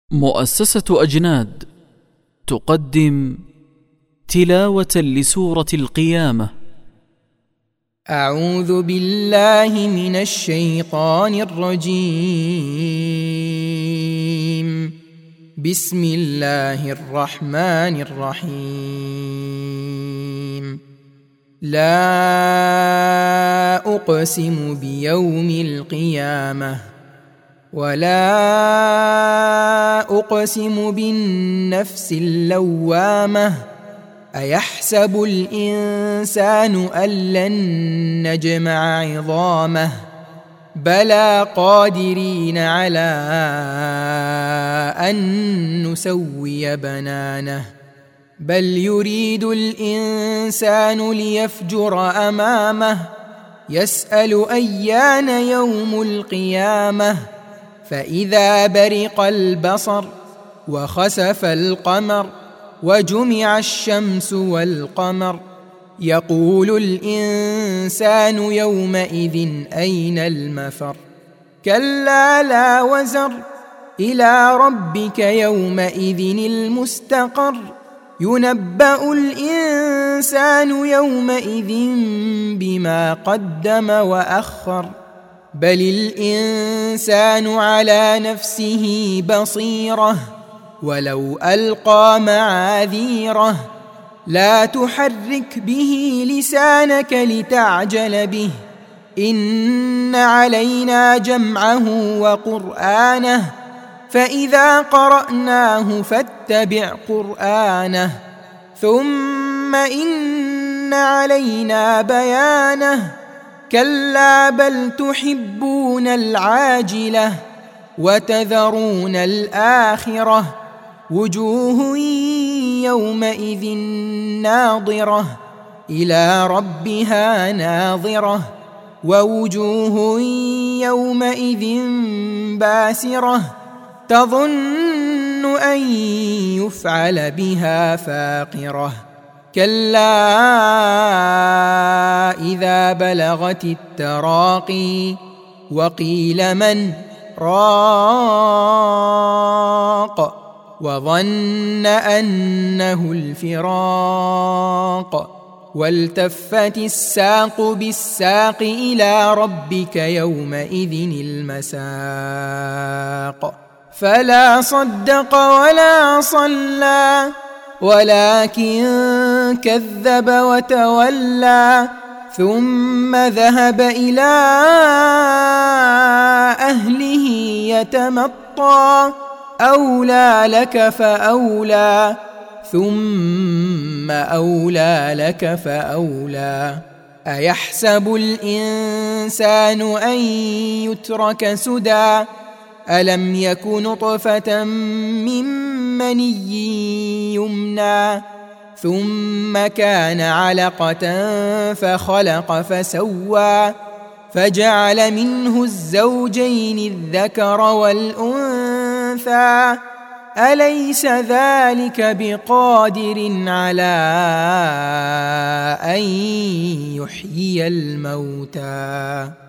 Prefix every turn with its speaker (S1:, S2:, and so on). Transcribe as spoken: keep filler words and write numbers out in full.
S1: مؤسسة أجناد تقدم تلاوة لسورة القيامة.
S2: أعوذ بالله من الشيطان الرجيم. بسم الله الرحمن الرحيم. لا أقسم بيوم القيامة ولا أقسم بالنفس اللوامة. أيحسب الإنسان أن لن نجمع عظامه بلى قادرين على أن نسوي بنانه. بل يريد الإنسان ليفجر أمامه يسأل أيان يوم القيامة. فإذا برق البصر وخسف القمر وجمع الشمس والقمر يقول الإنسان يومئذ أين المفر. كلا لا وزر إلى ربك يومئذ المستقر. ينبأ الإنسان يومئذ بما قدم وأخر. بل الإنسان على نفسه بصيرة ولو ألقى معاذيره. لا تحرك به لسانك لتعجل به إن علينا جمعه وقرآنه فإذا قرأناه فاتبع قرآنه ثم إن علينا بيانه. كلا بل تحبون العاجلة وتذرون الآخرة. وجوه يومئذ ناظرة إلى ربها ناظرة ووجوه يومئذ باسرة تظن أن يفعل بها فاقرة. كلا إذا بلغت التراقي وقيل من راق وظن أنه الفراق والتفت الساق بالساق إلى ربك يومئذ المساق. فلا صدق ولا صلى ولكن كذب وتولى ثم ذهب إلى أهله يتمطى. أولى لك فأولى ثم أولى لك فأولى. أيحسب الإنسان أن يترك سدى ألم يك نطفة من مني يمنى ثم كان علقة فخلق فسوى فجعل منه الزوجين الذكر والأنثى. أليس ذلك بقادر على أن يحيي الموتى.